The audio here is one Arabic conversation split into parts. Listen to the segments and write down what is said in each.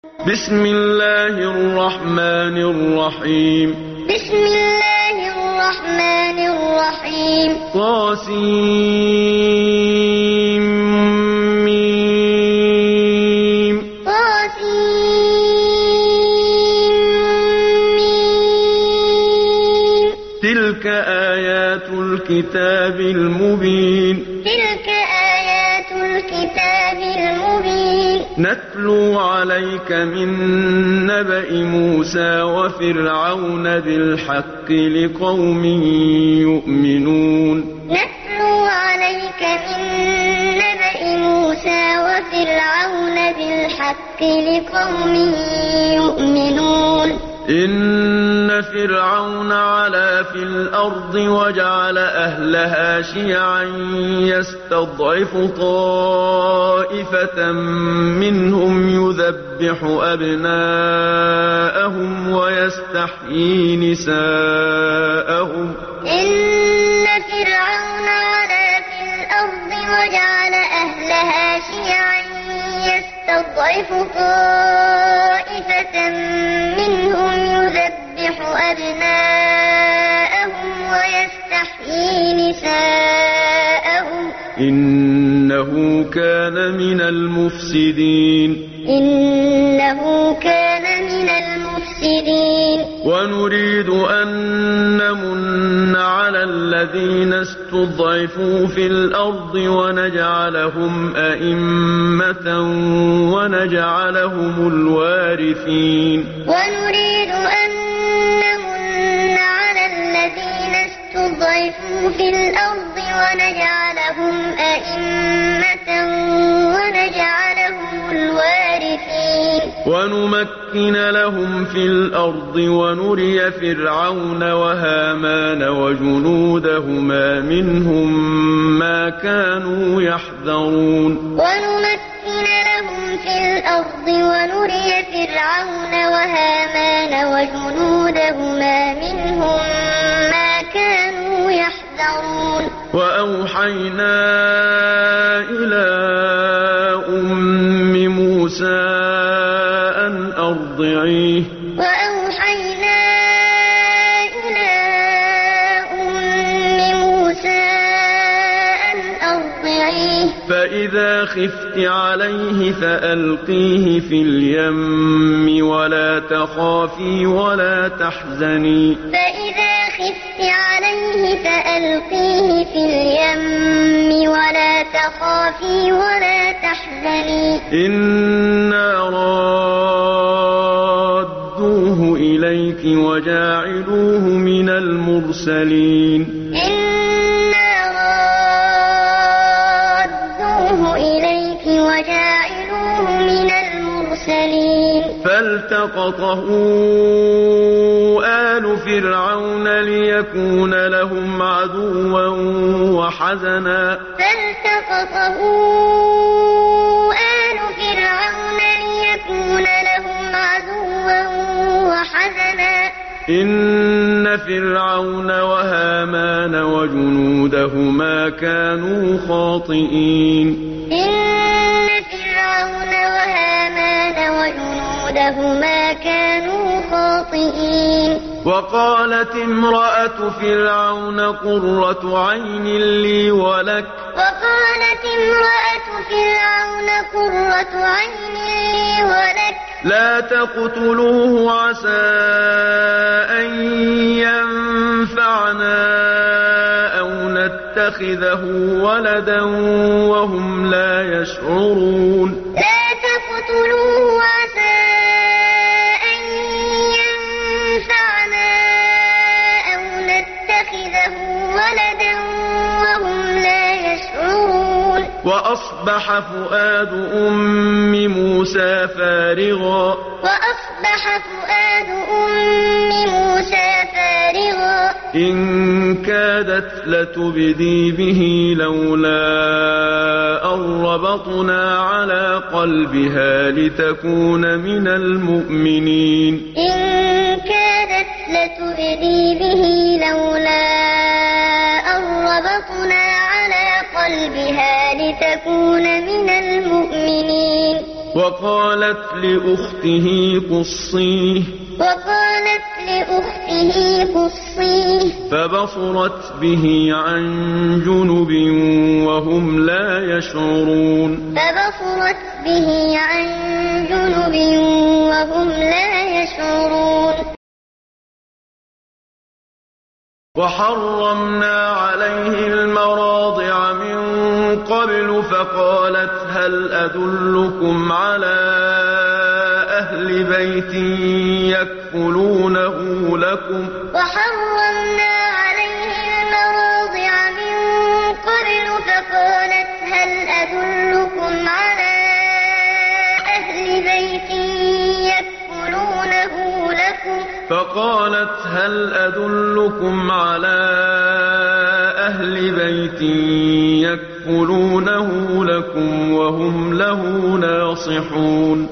بسم الله الرحمن الرحيم. بسم الله الرحمن الرحيم. طاسيم ميم. طاسيم ميم. تلك آيات الكتاب المبين. تلك آيات الكتاب المبين. نتلو عليك من نبأ موسى وفرعون بالحق لقوم يؤمنون. نتلو عليك من نبأ موسى وفرعون بالحق لقوم يؤمنون. إن فرعون علا في الأرض وجعل أهلها شيعا يستضعف طائفة منهم يذبح أبناءهم ويستحيي نساءهم. إن فرعون علا في الأرض وجعل أهلها شيعا يستضعف طائفة منهم يذبح أبناءهم ويستحيي نساءهم. إنه كان من المفسدين. إنه كان من المفسدين. ونريد أن نمن على الذين استضعفوا في الأرض ونجعلهم أئمة ونجعلهم الوارثين. ونريد أن نمن على الذين استضعفوا في الأرض ونجعلهم أئمة ونجعلهم الوارثين. ونمكن لهم في الأرض ونري فرعون وهامان وجنودهما منهم ما كانوا يحذرون. ونمكن لهم في الأرض ونري فرعون وهامان وجنودهما منهم ما كانوا يحذرون. وأوحينا إلى أم موسى أن أرضعيه. وأوحينا إلى أم موسى أن أرضعيه. فإذا خفت عليه فألقيه في اليم ولا تخافي ولا تحزني. فإذا خفت عليه فألقيه في اليم ولا تخافي ولا تحزني. إنا رادوه إليك وجاعلوه من المرسلين. إنا رادوه إليك وجاعلوه من المرسلين. فالتقطه آل فرعون ليكون لهم عدوا وحزنا. فالتقطه آل فرعون ليكون لهم عدوا وحزنا. إن فرعون وهامان وجنودهما كانوا خاطئين. إن فرعون وهامان وجنودهما كانوا خاطئين. وقالت امرأة فرعون قرة عين لي ولك. وقالت امرأة فرعون قرة عين لي ولك. لا تقتلوه عسى أن ينفعنا أو نتخذه ولدا وهم لا يشعرون. لا تقتلوه عسى أن ينفعنا أو نتخذه ولدا وهم لا يشعرون. وأصبح فؤاد أم موسى فارغا. وأصبح فؤاد أم موسى فارغا. إن كادت لتبدي به لولا أن ربطنا على قلبها لتكون من المؤمنين. إن كادت لتبدي به لولا أن ربطنا على قلبها لتكون من المؤمنين. وقالت لأخته قصيه فبصرت به عن جنب وهم لا يشعرون وحرمنا عليه المراضع من قبل فقالت هل أدلكم على أهل بيت يكفلونه لكم وهم له ناصحون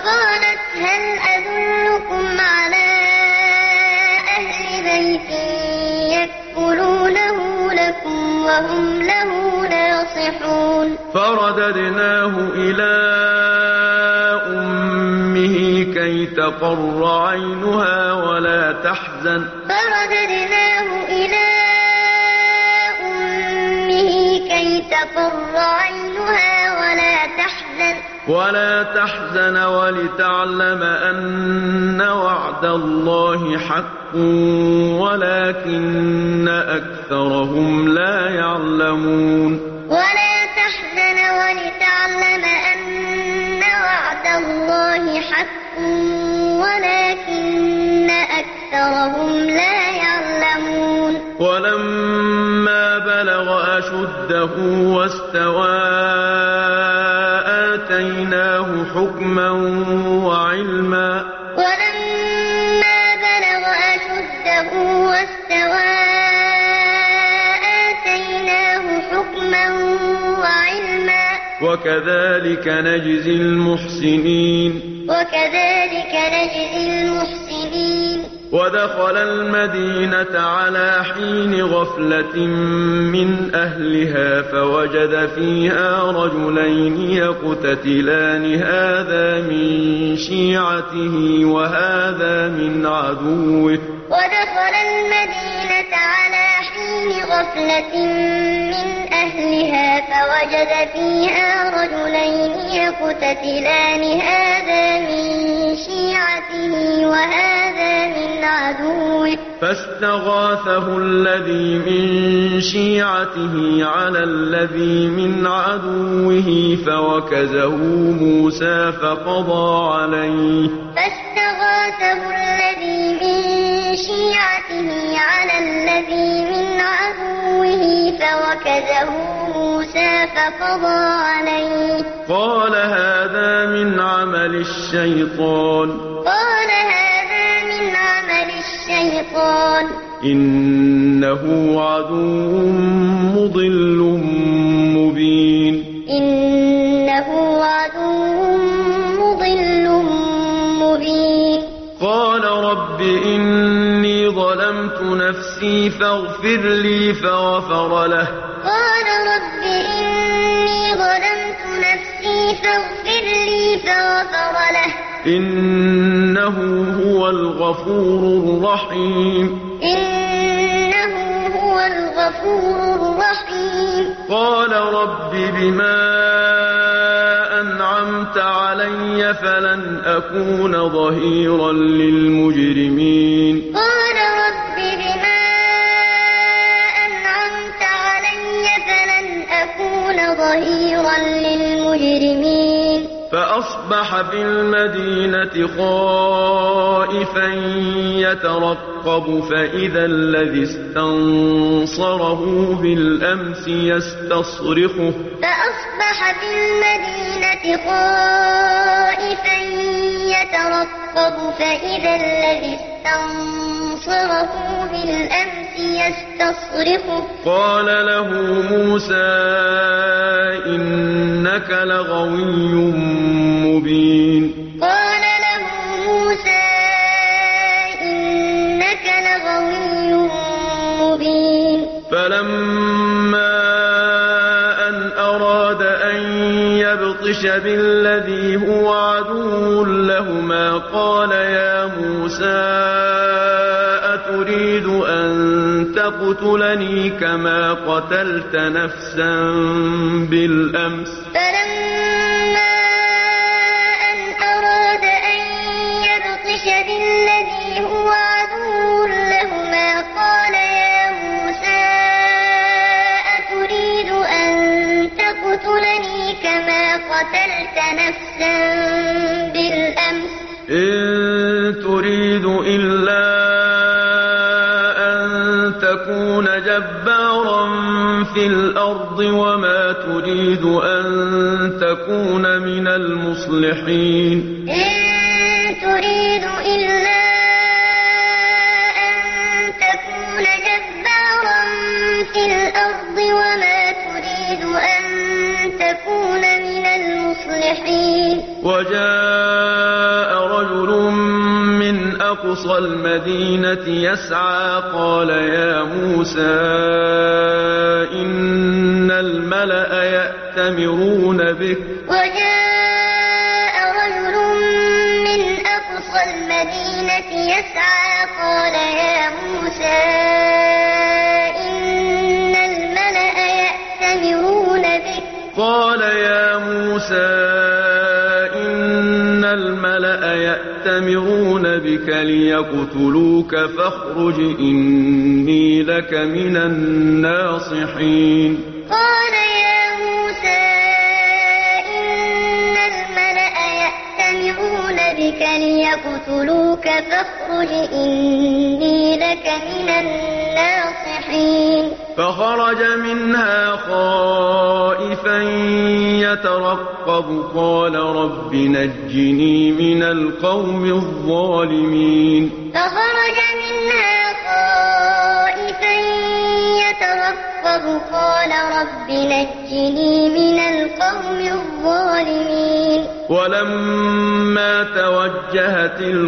فرددناه إلى أمه كي تقر عينها ولا تحزن ولتعلم أن وعد الله حق ولكن أكثرهم لا يعلمون ولما بلغ أشده واستوى آتيناه حكما وعلما وكذلك نجزي المحسنين ودخل المدينة على حين غفلة من أهلها فوجد فيها رجلين يقتتلان هذا من شيعته وهذا من عدوه فاستغاثه الذي من شيعته على الذي من عدوه فوكزه موسى فقضى عليه قال هذا من عمل الشيطان إنه عدو مضل مبين قال رب إني ظلمت نفسي فاغفر لي فغفر له إنه هو الغفور الرحيم قال رب بما أنعمت علي فلن أكون ظهيرا للمجرمين فأصبح في المدينة خائفا يترقب فإذا الذي استنصره بالأمس يستصرخه قال له موسى إنك لغوي مبين فلما أن أراد أن يبطش يبطش بالذي هو عدو لهما قال يا موسى أتريد أن تقتلني كما قتلت نفسا بالأمس فلما أن أراد أن يبطش بالذي هو عدو لهما قال يا موسى أتريد أن تقتلني كما قتلت نفسا بالأمس إن تريد إلا أن تكون جبارا في الأرض وما تريد أن تكون من المصلحين إن تريد إلا أن تكون جبارا في الأرض وما تريد أن تكون من المصلحين وجاء رجل من أقصى المدينة يسعى قال يا موسى إن الملأ يأتمرون بك وجاء رجل من أقصى المدينة يسعى قال يا موسى إن الملأ يأتمرون بك قال يا موسى إن الملأ يأتمرون بك ليقتلوك فاخرج إني لك من الناصحين قال يا موسى إن الملأ يأتمرون بك ليقتلوك فاخرج إني لك من الناصحين فخرج منها خائفا يترقب قال رب نجني من القوم الظالمين فخرج منها خائفا يترقب قال رب نجني من القوم الظالمين ولما توجه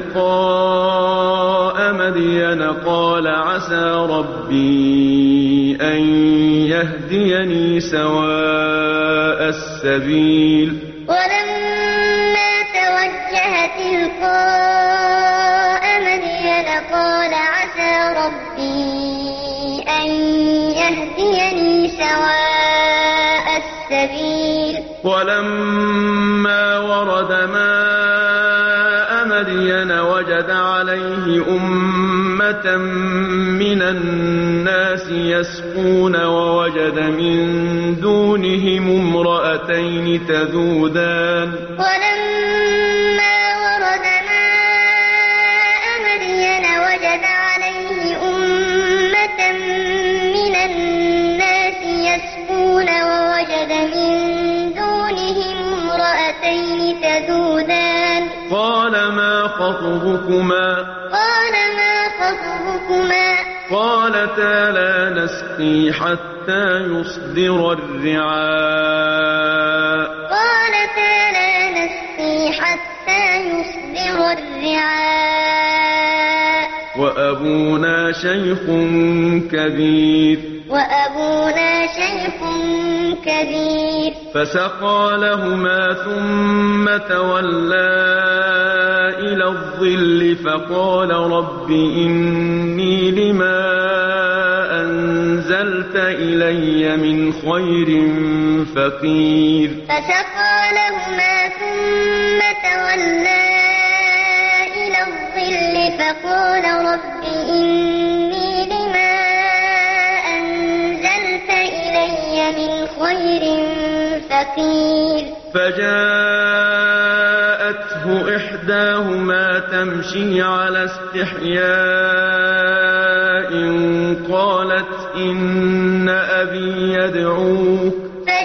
تلقاء مدين قال عسى ربي أن يهديني سواء السبيل ولما توجه تلقاء مدين قال عسى ربي أن يهديني سواء السبيل ولما ورد ماء مدين وجد عليه أمة من الناس يسقون ووجد من دونهم امرأتين تذودان ولما ورد ماء مدين وجد عليه أمة من الناس يسقون ووجد من دونهم امرأتين تذودان قال ما خطبكما قالتا لا نسقي حتى يصدر الرعاء وأبونا شيخ كبير فسقى لهما ثم تولى إلى الظل فقال رب إني لما أنزلت إلي من خير فقير فسقى لهما ثم تولى إلى الظل فقال رب إني لما أنزلت إلي من خير فقير فجاءته إحداهما تمشي على استحياء قالت إن أبي يدعوك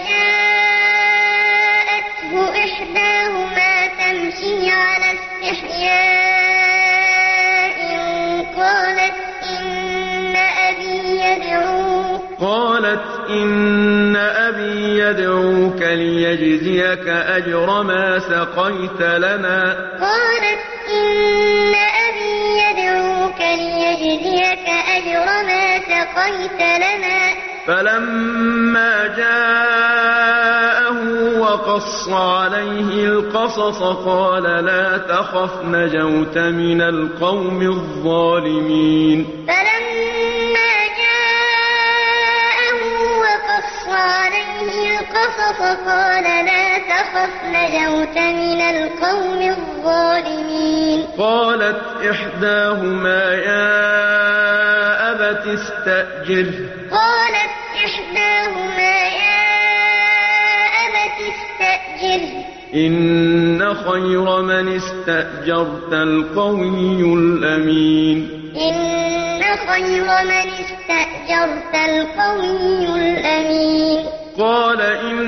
فجاءته إحداهما تمشي على استحياء قالت إن أبي يدعوك ليجزيك أجر ما سقيت لنا فلما جاءه وقص عليه القصص قال لا تخف نجوت من القوم الظالمين فلما جاءه وقص عليه القصص قال لا تخف نجوت من القوم الظالمين قالت إحداهما يا أبت استأجره إن خير من استأجرت القوي الأمين قال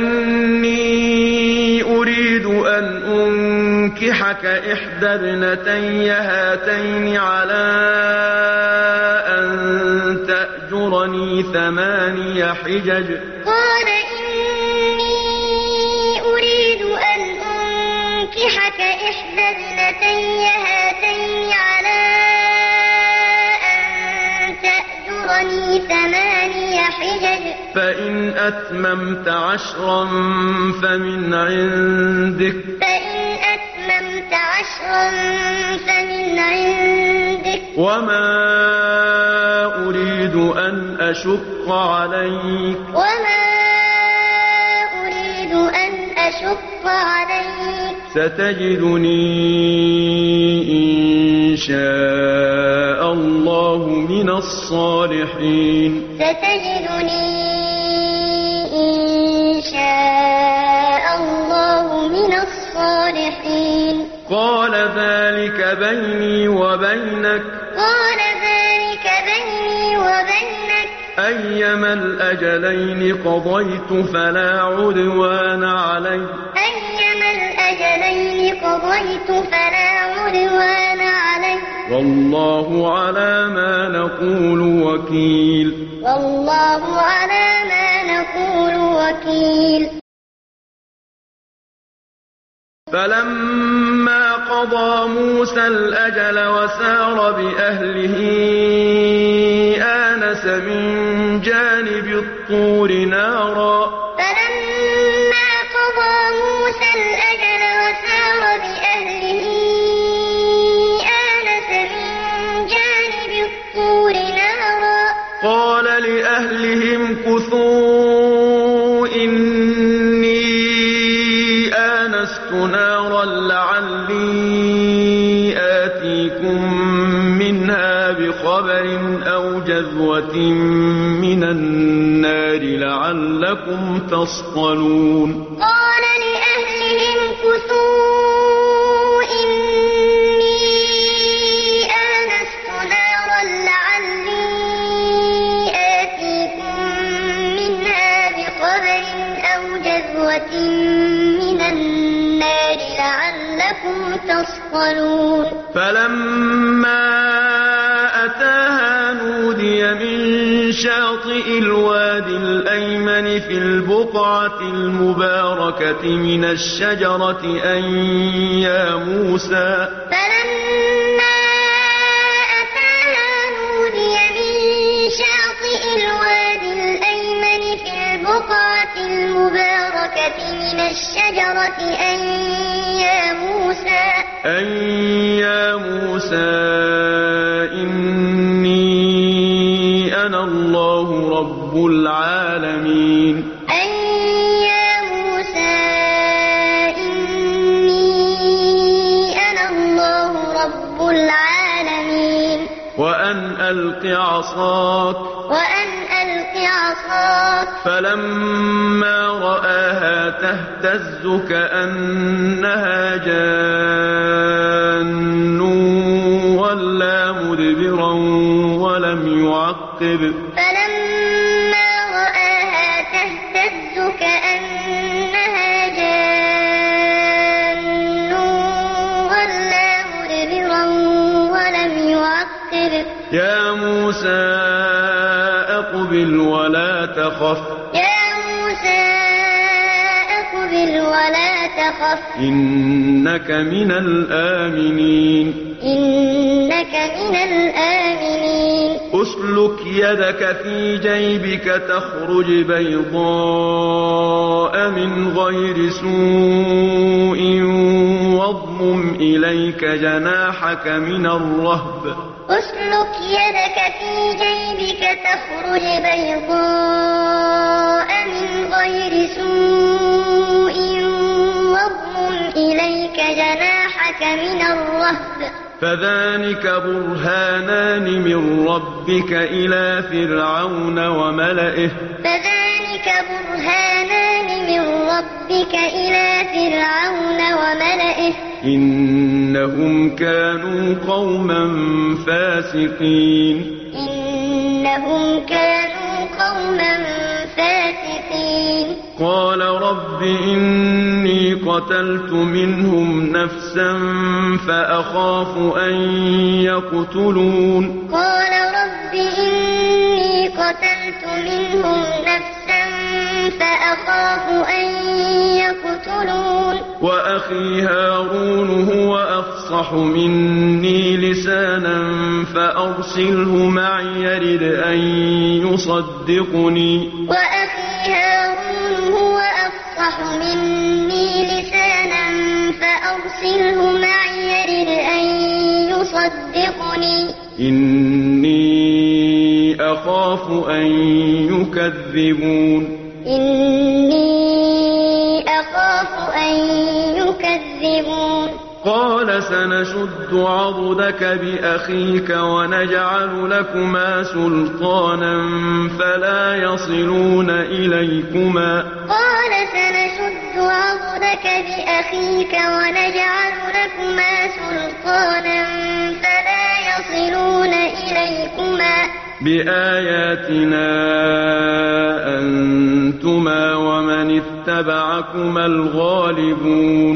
إني أريد أن أنكحك إحدى ابنتي هاتين على أن تأجرني 8 حجج قال إني أريد أن أنكحك إحدى ابنتي هاتين على أن تأجرني 8 حجج فإن أتممت 10 فمن عندك وما أريد أن أشق عليك ستجدني إن شاء الله من الصالحين قال ذلك بيني وبينك أيما الأجلين قضيت فلا عدوان علي والله على ما نقول وكيل فلما قضى موسى الأجل وسار بأهله آنس من جانب الطور نارا قال لأهلهم كثوا إني آنست نارا لعلي آتيكم منها بخبر أو جذوة من النار لعلكم تصطلون قال لأهلهم كثوا إني آنست نارا لعلي آتيكم منها بخبر أو جذوة من النار لعلكم تصطلون فلما أتاها نودي من شاطئ الوادي الأيمن في البقعة المباركة من الشجرة أن يا موسى فلما أتاها نودي من شاطئ الوادي الأيمن في البقعة المباركة من الشجرة أن يا موسى إني أنا الله رب العالمين وأن ألق عصاك فلما رآها تهتز كأنها جان ولا مدبرا ولم يعقب يا موسى أقبل ولا تخف إنك من الآمنين اسلك يدك في جيبك تخرج بيضاء من غير سوء واضمم إليك جناحك من الرهب اسلك يدك في جيبك تخرج بيضاء من غير سوء واضمم إليك جناحك من الرهب فذلك برهانان من ربك إلى فرعون وملئه إنهم كانوا قوما فاسقين قال رب إني قتلت منهم نفسا فأخاف أن يقتلون وأخي هارون هو أفصح مني لسانا فأرسله معي يرد أن يصدقني إني أخاف أن يكذبون قال سنشد عضدك بأخيك ونجعل لكما سلطانا فلا يصلون إليكما بآياتنا أنتما ومن اتبعكما الغالبون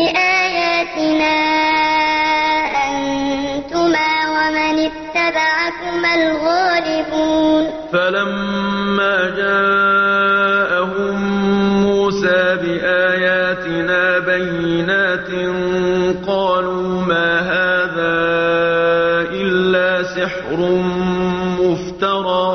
فلما جاءهم موسى بآياتنا بينات قالوا ما هذا إلا سحر مفترى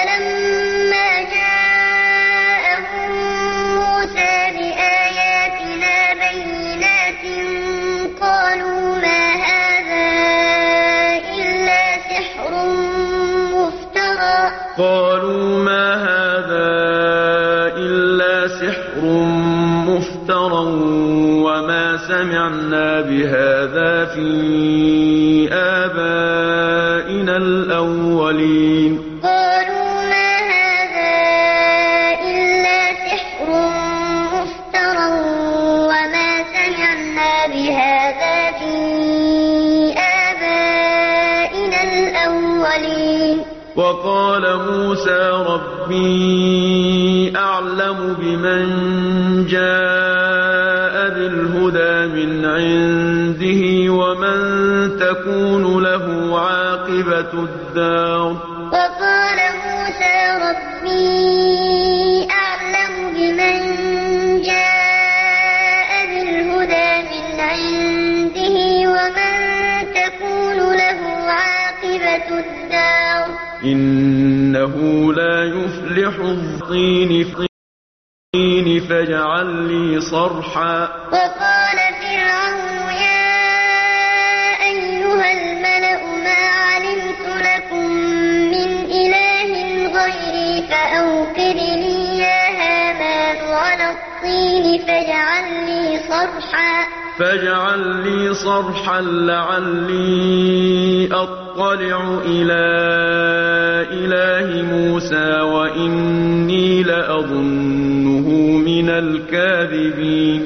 وما سمعنا بهذا في آبائنا الأولين وقال موسى ربي أعلم بمن جاء بالهدى من عنده ومن تكون له عاقبة الدار إنه لا يفلح الظالمون فاجعل لي صرحا وقال فرعون يا أيها الملأ ما علمت لكم من إله غيري فأوقد لي يا هامان على الطين فاجعل لي صرحا لعلي أطلع إلى إله موسى وإني لأظنه من الكاذبين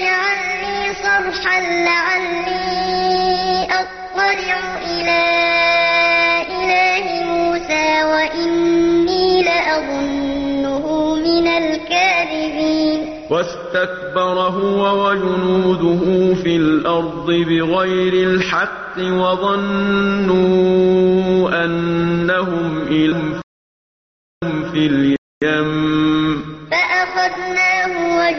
واستكبر هو وجنوده في الأرض بغير الحق وظنوا أنهم إلهم في اليم فأخذناه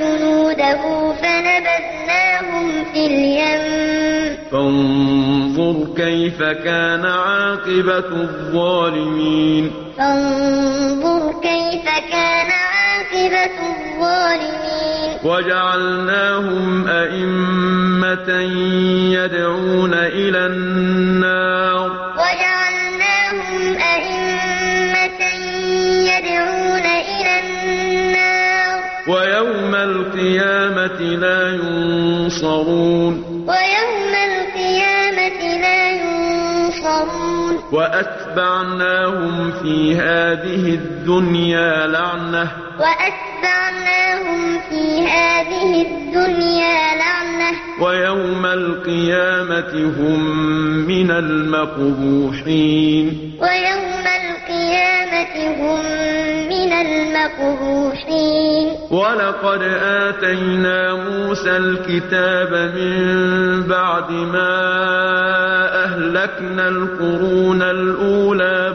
وجنوده فنبذناهم في اليم فانظر كيف كان عاقبة الظالمين فانظر كيف كان عاقبة الظالمين وجعلناهم أئمة يدعون إلى النار وجعلناهم أئمة يدعون إلى النار ويوم القيامة لا ينصرون ويوم القيامة لا ينصرون وأتبعناهم في هذه الدنيا لعنة وأتبعناهم في هذه الدنيا لعنة ويوم القيامة هم من المقبوحين ويوم القيامة هم من المقبوحين ولقد آتينا موسى الكتاب من بعد ما أهلكنا القرون الأولى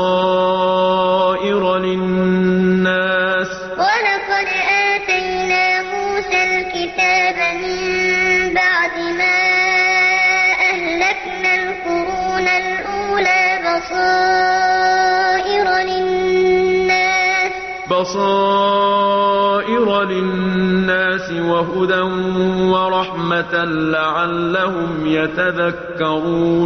بصائر للناس ولقد آتينا موسى الكتاب من بعد ما أهلكنا القرون الأولى بصائر للناس وهدى ورحمة لعلهم يتذكرون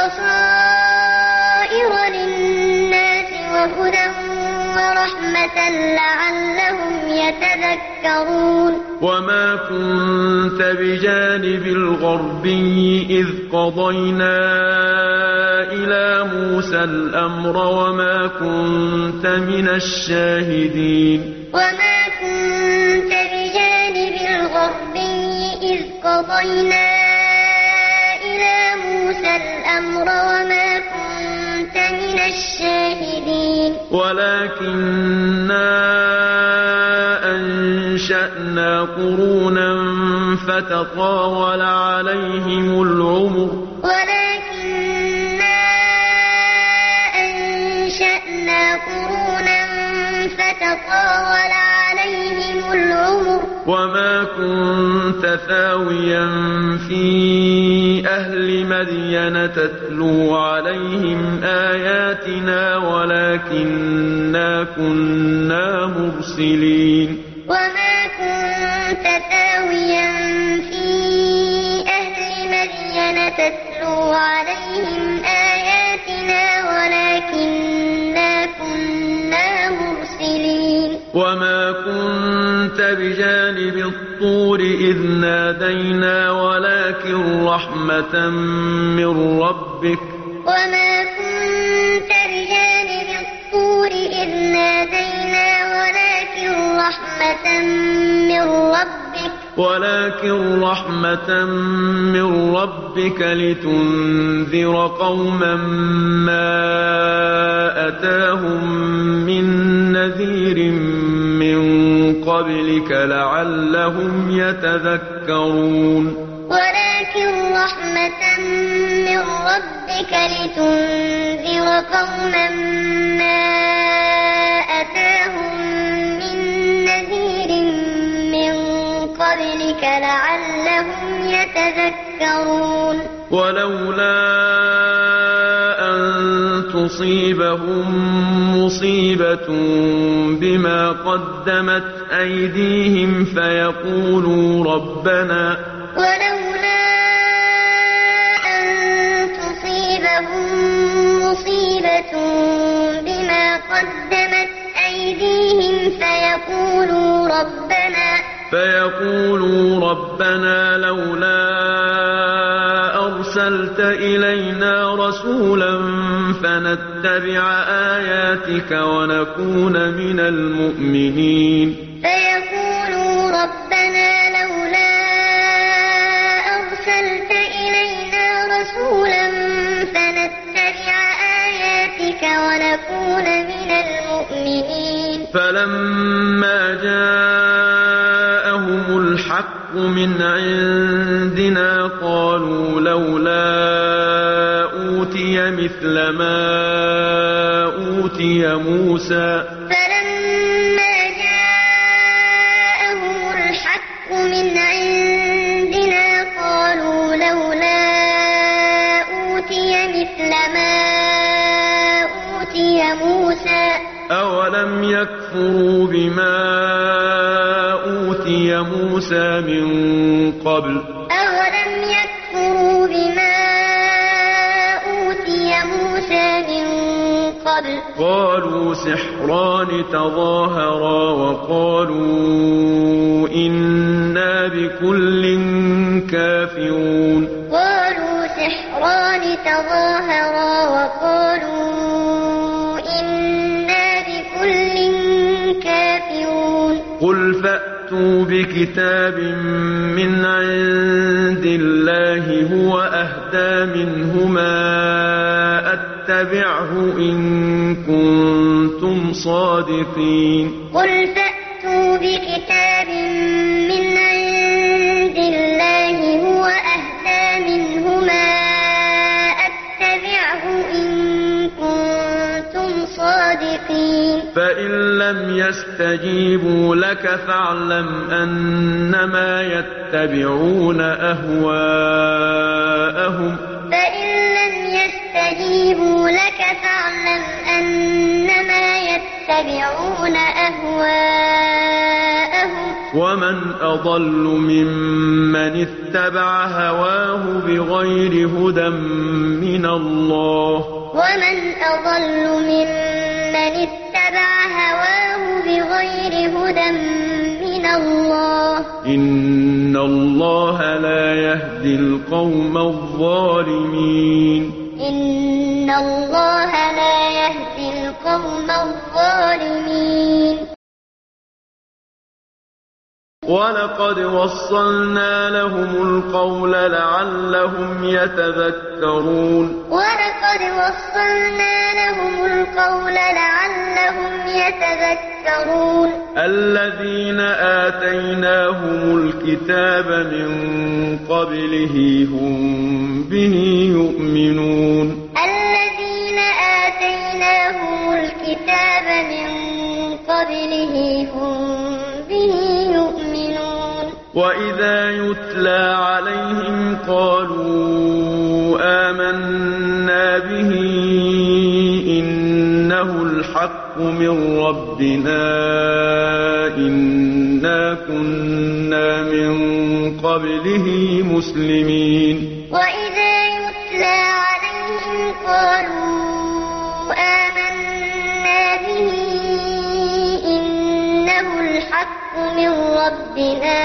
بصائر للناس وهدى ورحمة لعلهم يتذكرون وما كنت بجانب الغربي إذ قضينا إلى موسى الأمر وما كنت من الشاهدين وما كنت بجانب الغربي إذ قضينا إلى موسى الأمر وما كنت من الشاهدين ولكننا أنشأنا قرونا فتطاول عليهم العمر ولكننا أنشأنا قرونا فتطاول عليهم العمر وما كنت ثاويا في أهل مدين تتلو عليهم آياتنا ولكننا كنا مرسلين وما كنت ثاويا في أهل مدين تتلو عليهم آياتنا ولكننا كنا مرسلين وما كنت بجانب الطور إذ نادينا ولكن رحمة من ربك وما كنت بجانب الطور إذ نادينا ولكن رحمة من ربك لتنذر قوما ما أتاهم من نذير من قبلك لعلهم يتذكرون ولكن رحمة من ربك لتنذر قوما ما أتاهم من نذير من قبلك لعلهم يتذكرون ولولا أن تصيبهم مصيبة بما قدمت أيديهم فيقولوا ربنا ولولا أن تصيبهم مصيبة بما قدمت أيديهم فيقولوا ربنا لولا أرسلت إلينا رسولا فنتبع آياتك ونكون من المؤمنين فيقولوا ربنا لولا أرسلت إلينا رسولا فنتبع آياتك ونكون من المؤمنين فلما جاءهم الحق من عندنا قالوا لولا أوتي مثل ما أوتي موسى فلما جاءهم الحق من عندنا قالوا لولا أوتي أوتي مثل ما أوتي موسى أولم يكفروا بما أوتي موسى من قبل أولم يكفروا بما أوتي موسى من قبل قالوا سحران تظاهرا وقالوا إنا بكل كافرون قالوا سحران تظاهرا وقالوا إنا بكل كافرون قل فأتوا بكتاب من عند الله هو أهدى منهما أتبعه إن كنتم صادقين قل فأتوا بكتاب من عند الله هو أهدى منهما أتبعه إن كنتم صادقين فإن لم يستجيبوا لك فاعلم أنما يتبعون أهواءهم فإن لم يستجيبوا لك فاعلم أنما يتبعون أهواءهم ومن أضل ممن اتبع هواه بغير هدى من الله ومن أضل ممن اتبع هواه بغير هدى من الله إن الله لا يهدي القوم الظالمين إن الله لا يهدي القوم الظالمين ولقد وصلنا لهم القول لعلهم يتذكرون ولقد وصلنا لهم القول لعلهم يتذكرون الذين آتيناهم الكتاب من قبله هم به يؤمنون الذين آتيناهم الكتاب من قبله هم به يؤمنون وإذا يتلى عليهم قالوا آمنا به إنه الحق من ربنا إنا كنا من قبله مسلمين وإذا يتلى عليهم قالوا آمنا به إنه الحق من ربنا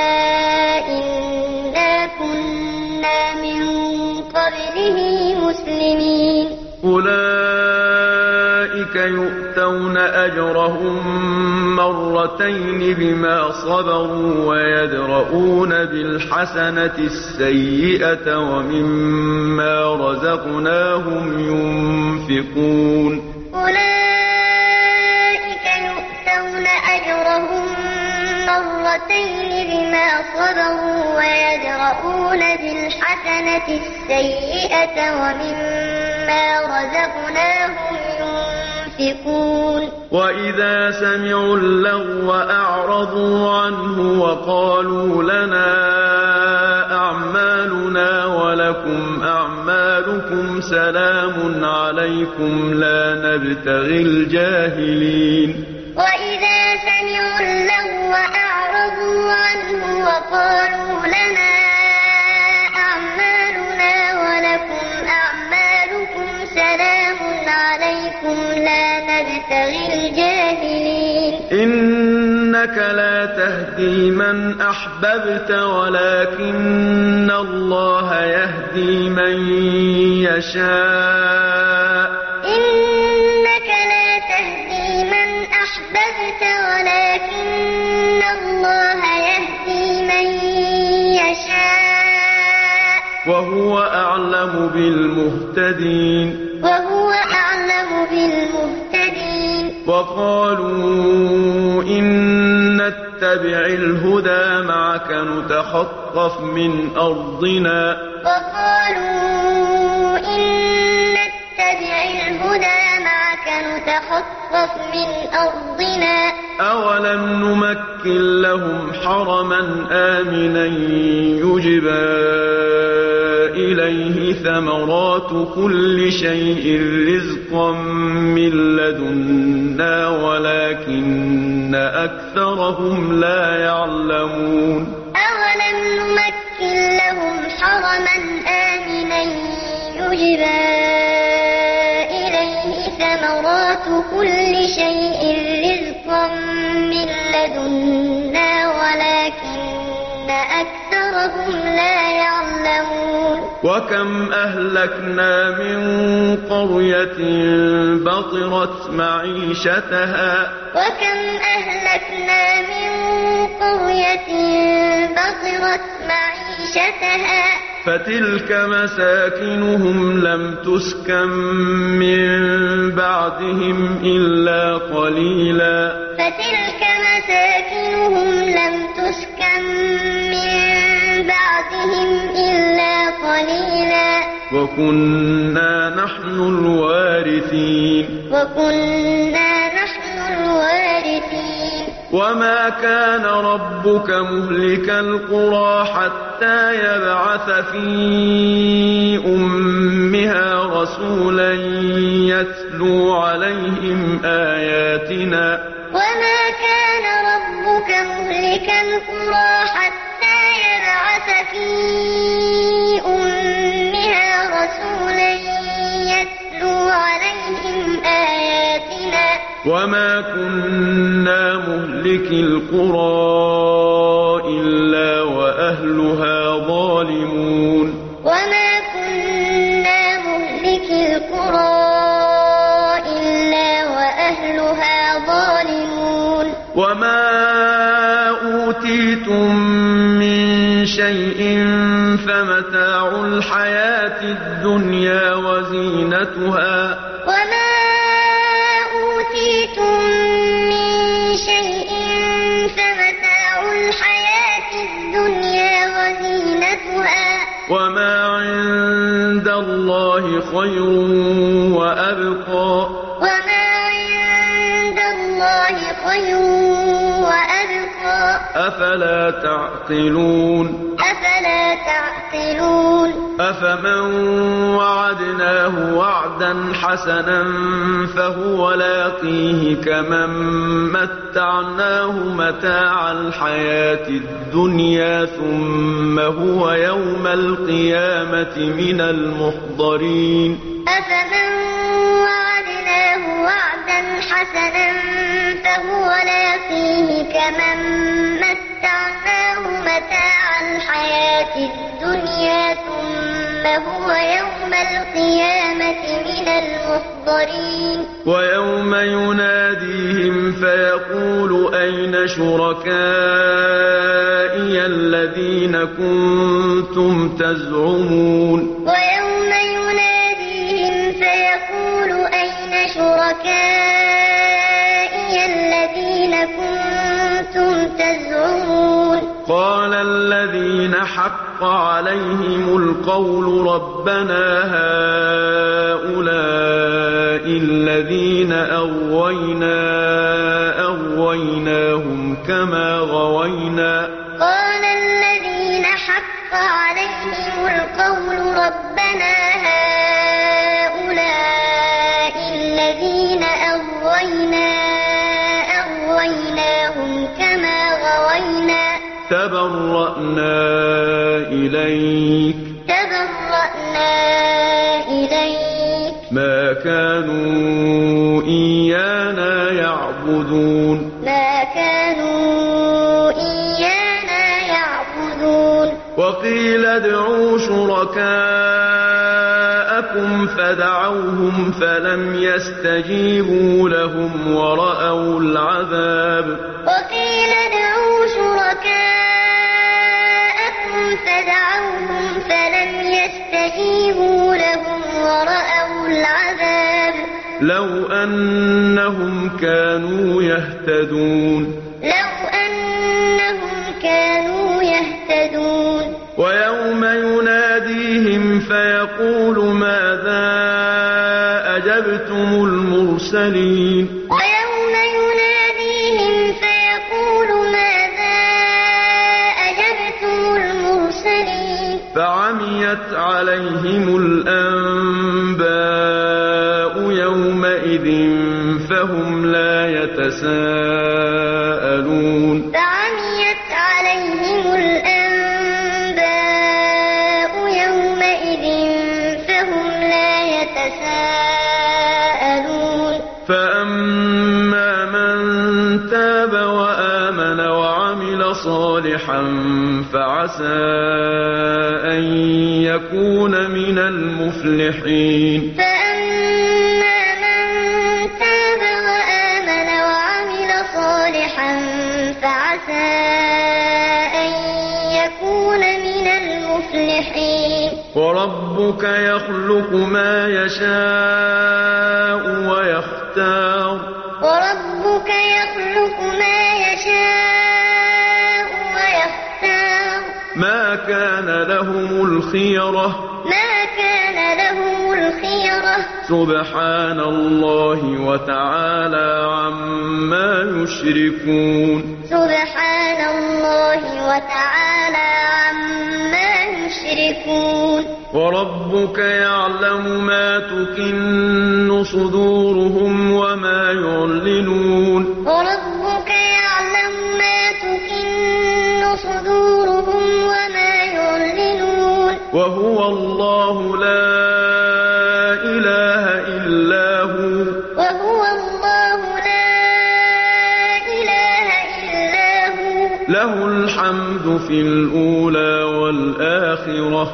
إنا كنا من قبله مسلمين أولئك يؤتون أجرهم مرتين بما صبروا ويدرؤون بالحسنة السيئة ومما رزقناهم ينفقون أولئك يؤتون أجرهم مرتين بما صبروا ويدرؤون بالحسنة السيئة ومما رزقناهم ينفقون وإذا سمعوا اللغو أعرضوا عنه وقالوا لنا أعمالنا ولكم أعمالكم سلام عليكم لا نبتغي الجاهلين وإذا سمعوا اللغو أعرضوا عنه وقالوا لنا أعمالنا ولكم أعمالكم سلام عليكم لا نبتغي الجاهلين إنك لا تهدي من أحببت ولكن الله يهدي من يشاء إنك لا تهدي من أحببت ولكن الله يهدي من يشاء وهو أعلم بالمهتدين وهو أعلم بالمهتدين وقالوا إن نتبع الهدى معك نتخطف من أرضنا وقالوا إن نتبع الهدى معك نتخطف من أرضنا أولم نمكن لهم حرما آمنا يجبى إليه ثمرات كل شيء رزقا من لدنا ولكن أكثرهم لا يعلمون أولم نمكن لهم حرما آمنا يجبى إليه ثمرات كل شيء رزقا من لدنا ولكن أكثرهم لا يعلمون وكم أهلكنا من قرية بطرت معيشتها وكم أهلكنا من قرية بطرت معيشتها فتلك مساكنهم لم تسكن من بعدهم إلا قليلا فتلك مساكنهم لم تسكن من بعدهم إلا قليلا وكنا نحن الوارثين وما كان ربك مهلك القرى حتى يبعث في أمها رسولا يتلو عليهم آياتنا وما كان ربك مهلك القرى حتى يبعث في أمها رسولا يتلو عليهم آياتنا وما كنا مهلك القرى إلا وأهلها ظالمون وما كنا مهلك القرى إلا وأهلها ظالمون وما أوتيتم من شيء فمتاع الحياة الدنيا وزينتها وما أوتيتم من شيء فمتاع الحياة الدنيا وزينتها وما عند الله خير وأبقى وما عند الله خير وأبقى أفلا تعقلون أفمن وعدناه وعدا حسنا فهو لاقيه كمن متعناه متاع الحياة الدنيا ثم هو يوم القيامة من المحضرين أفمن وعدناه وعدا حسنا فهو لاقيه كمن متعناه متاع الحياة الدنيا ثم هو يوم القيامة من المحضرين ويوم يناديهم فيقول أين شركائي الذين كنتم تزعمون ويوم يناديهم فيقول أين شركائي الذين كنتم تزعمون قال الذين حق عليهم القول ربنا هؤلاء الذين أغويناهم كما غوينا قال الذين حق عليهم القول ربنا هؤلاء الذين أغويناهم كما غوينا تبرأنا إليك ما كانوا إيانا يعبدون وقيل ادعوا شركاءكم فدعوهم فلم يستجيبوا لهم ورأوا العذاب وقيل ادعوا شركاءكم فدعوهم فلم يستجيبوا لهم ورأوا العذاب لو أنهم كانوا يهتدون ويوم يناديهم فيقول ماذا أجبتم المرسلين ويوم يناديهم فيقول ماذا أجبتم المرسلين فعميت فعميت عليهم الأنباء يومئذ فهم لا يتساءلون فعميت عليهم الأنباء يومئذ فهم لا يتساءلون فأما من تاب وآمن وعمل صالحا فعسى أن يكون من المفلحين فأما من تاب وآمن وعمل صالحا فعسى أن يكون من المفلحين وربك يخلق ما يشاء ويختار وربك يخلق ما يشاء ويختار ما كان لهم الخيرة سبحان الله وتعالى عما يشركون سبحان الله وتعالى عما يشركون وربك يعلم ما تكن صدورهم وما يعلنون وربك يعلم ما تكن صدورهم وما يعلنون وهو الله لا إله إلا هو له الحمد في الأولى والآخرة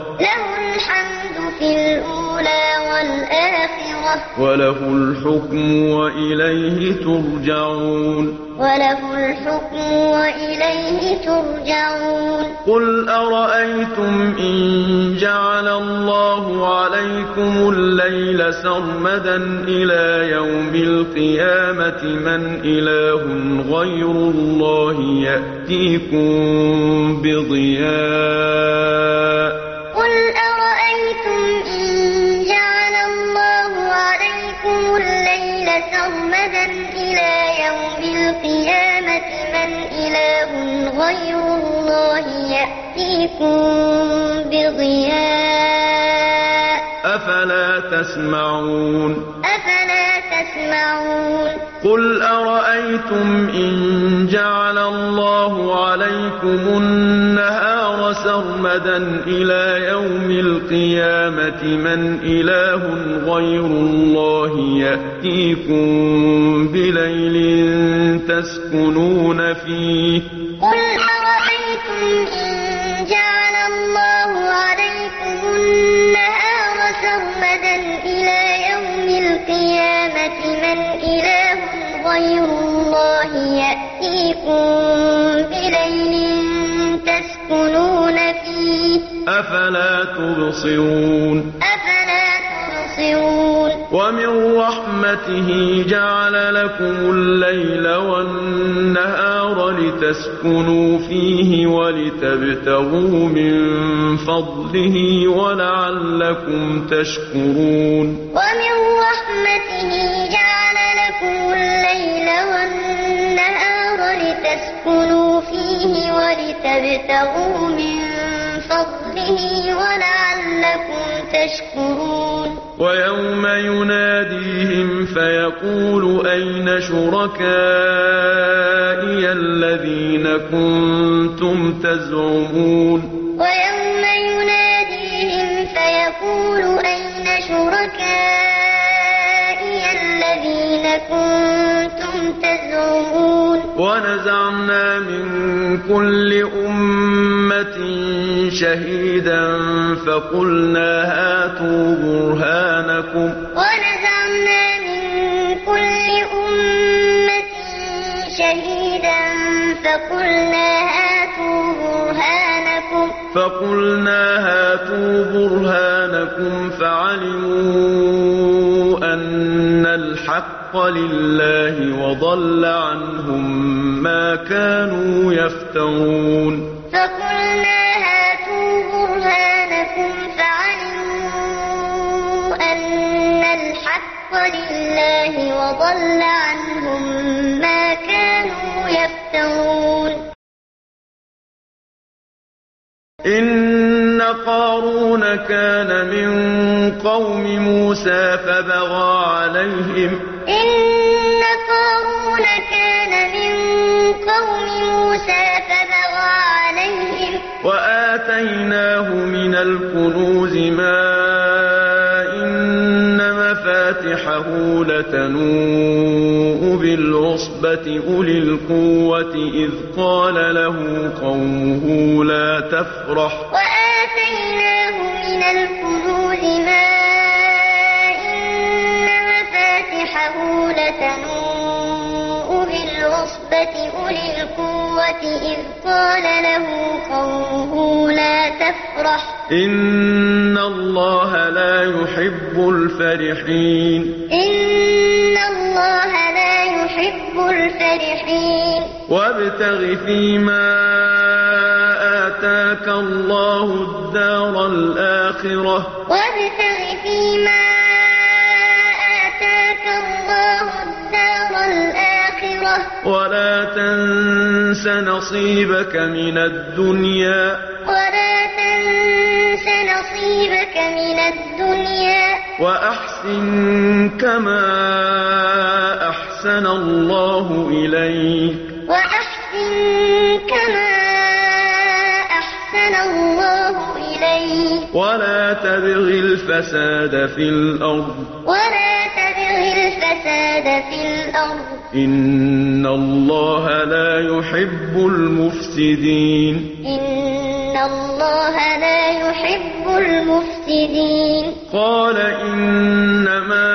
وله الحكم وإليه ترجعون قل أرأيتم إن جعل الله عليكم الليل سرمدا إلى يوم القيامة من إله غير الله يأتيكم بضياء قل أرأيتم إن جعل الله عليكم الليل سرمدا إلى يوم القيامة من إله غير الله يأتيكم بضياء أفلا تسمعون قل أرأيتم إن جعل الله عليكم النهار سرمدا إلى يوم القيامة من إله غير الله يأتيكم بليل تسكنون فيه قل أرأيتم إن جعل الله عليكم النهار سرمدا إلى يوم القيامة من إله غير الله يأتيكم بليل تسكنون فيه أفلا تبصرون ومن رحمته جعل لكم الليل والنهار لتسكنوا فيه ولتبتغوا من فضله ولعلكم تشكرون ومن رحمته جعل لكم الليل والنهار لتسكنوا فيه ولتبتغوا من فضله ولعلكم تشكرون ويوم يناديهم فيقول أين شركائي الذين كنتم تزعمون ويوم يناديهم فيقول أين شركائي الذين كنتم تزعمون ونزعنا من كل أمة شهيدا فقلنا هاتوا برهانكم فقلنا هاتوا برهانكم فعلموا أن الحق لله وضل عنهم ما كانوا يفترون فقلنا هاتوا برهانكم فعلموا أن الحق لله وضل عنهم ما كانوا يفترون إن قارون قارون كان من قوم موسى فبغى عليهم وآتيناه من الكنوز ما إن مفاتحه لتنوء بالعصبة أولي القوة إذ قال له قومه لا تفرح وآتيناه من الكنوز ما إن مفاتحه لتنوء بالعصبة أولي القوة إذ قال له قومه لا تفرح إن الله لا يحب الفرحين وابتغ فيما آتاك الله الدار الآخرة ولا تنس نصيبك من الدنيا وأحسن كما أحسن الله إليك ولا تبغ الفساد في الأرض إن الله لا يحب المفسدين قال إنما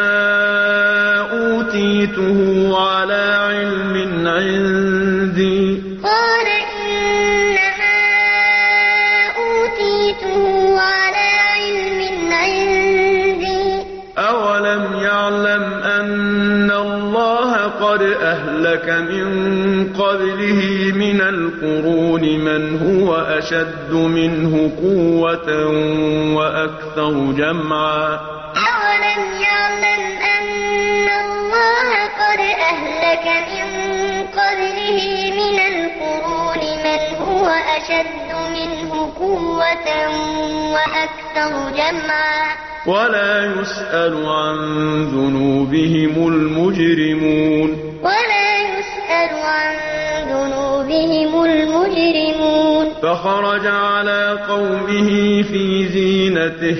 أوتيته على علم عندي أولم يعلم أن الله قد أهلك من قبله من القرون من هو أشد منه قوة وأكثر جمعا أولم يعلم أن الله قد أهلك من قبله من القرون من هو أشد منه قوة وأكثر جمعا ولا يسأل عن ذنوبهم المجرمون فخرج على قومه في زينته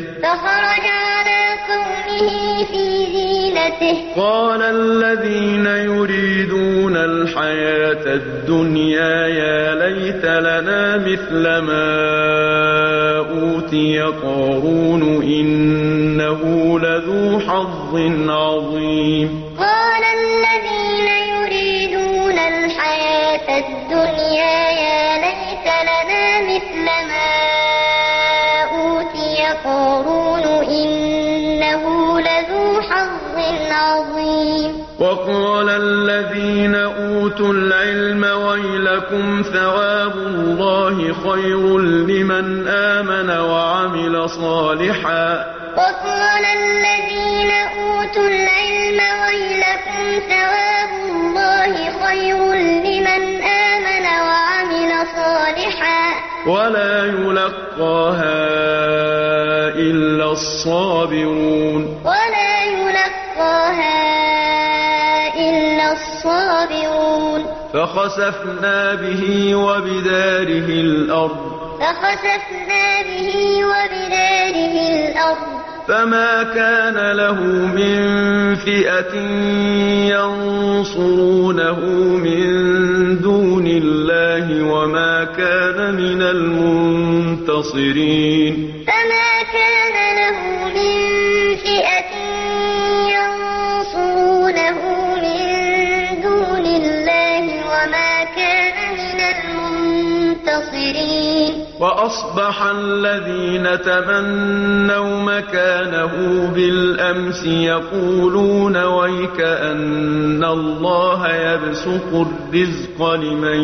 قال الذين يريدون الحياة الدنيا يا ليت لنا مثل ما أوتي قارون إنه لذو حظ عظيم قال الذين يريدون الحياة الدنيا يا ليت لنا مثل ما أوتي قارون إنه لذو حظ عظيم وقال الذين أوتوا العلم ويلكم ثواب الله خير لمن آمن وعمل صالحا وقال الذين أوتوا العلم ويلكم ثواب الله خير لمن آمن وعمل صالحا ولا يلقاها إلا الصابرون فخسفنا به وبداره الأرض فما كان له من فئة ينصرونه من دون الله وما كان من المنتصرين فما كان له من فئة ينصرونه من دون الله وما كان من المنتصرين وأصبح الذين تمنوا مكانه بالأمس يقولون ويك أن الله يبسط الرزق لمن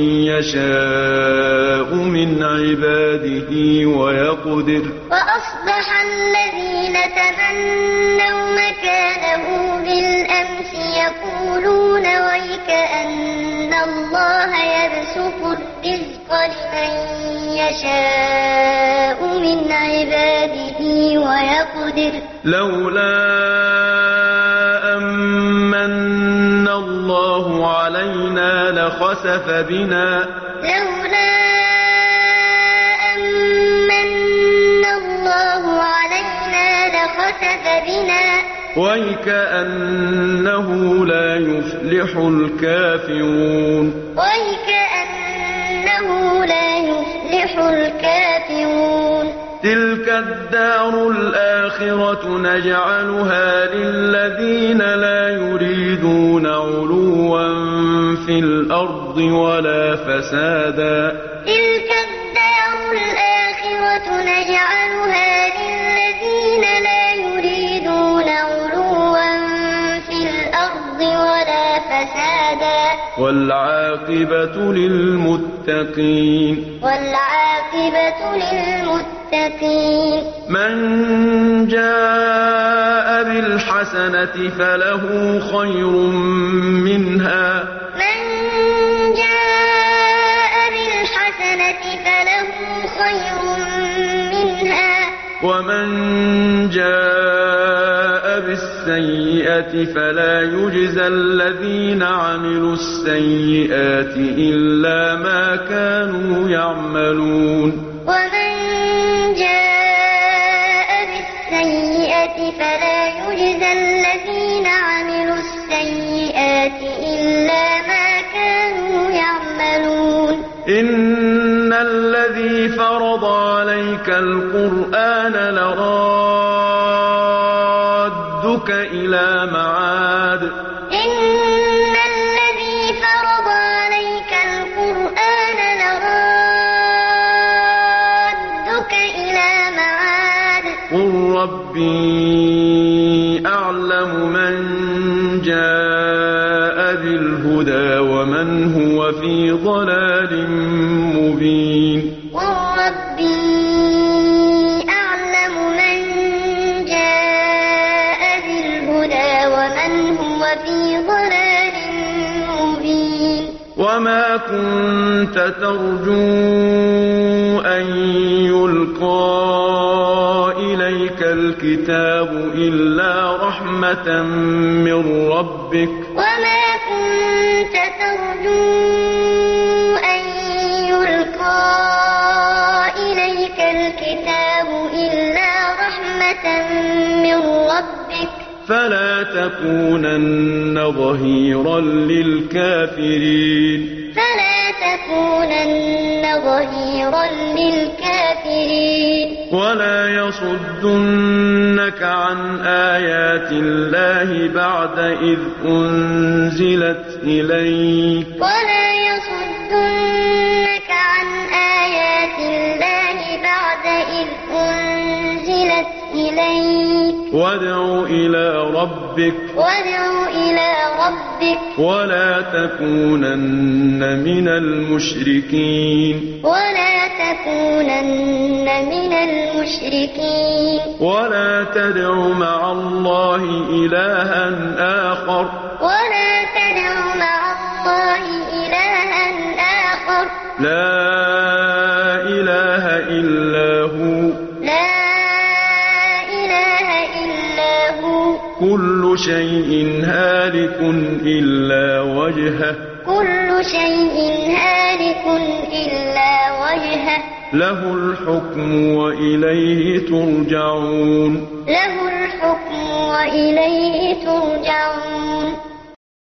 يشاء من عباده ويقدر وأصبح الذين تمنوا مكانه بالأمس يقولون ويك أن الله يبسط الرزق لمن يشاء من عباده ويقدر لولا أمن الله علينا لخسف بنا لولا أمن الله علينا لخسف بنا ويكأنه لا يفلح الكافرون ويكأنه لا يفلح الكافرون تلك الدار الآخرة نجعلها للذين لا يريدون علوا في الأرض ولا فسادا تلك الدار الآخرة نجعلها للذين لا يريدون علوا في الأرض ولا فسادا والعاقبة للمتقين من جاء بالحسنة فله خير منها ومن جاء بالسيئة فلا يجزى الذين عملوا السيئات إلا ما كانوا يعملون ومن جاء بالسيئة فلا يجزى الذين عملوا السيئات إلا ما كانوا يعملون إن الذي فرض عليك القرآن لرادك إلى معاد إن الذي فرض عليك القرآن لرادك إلى معاد قل ربي أعلم من جاء بالهدى ومن هو في ضلال مبين قل ربي أعلم من جاء بالهدى ومن هو في ضلال مبين وما كنت ترجو أن يلقى إليك الكتاب إلا رحمة من ربك وما كنت ترجو أن يلقى إليك الكتاب إلا رحمة من ربك فلا تكونن ظهيرا للكافرين ولا يصدنك عن آيات الله بعد إذ أنزلت إليك وادع إلى ربك ولا تكونن من المشركين ولا تدع مع الله إلها آخر لا إله إلا هو كل شيء هالك إلا وجهه له الحكم وإليه ترجعون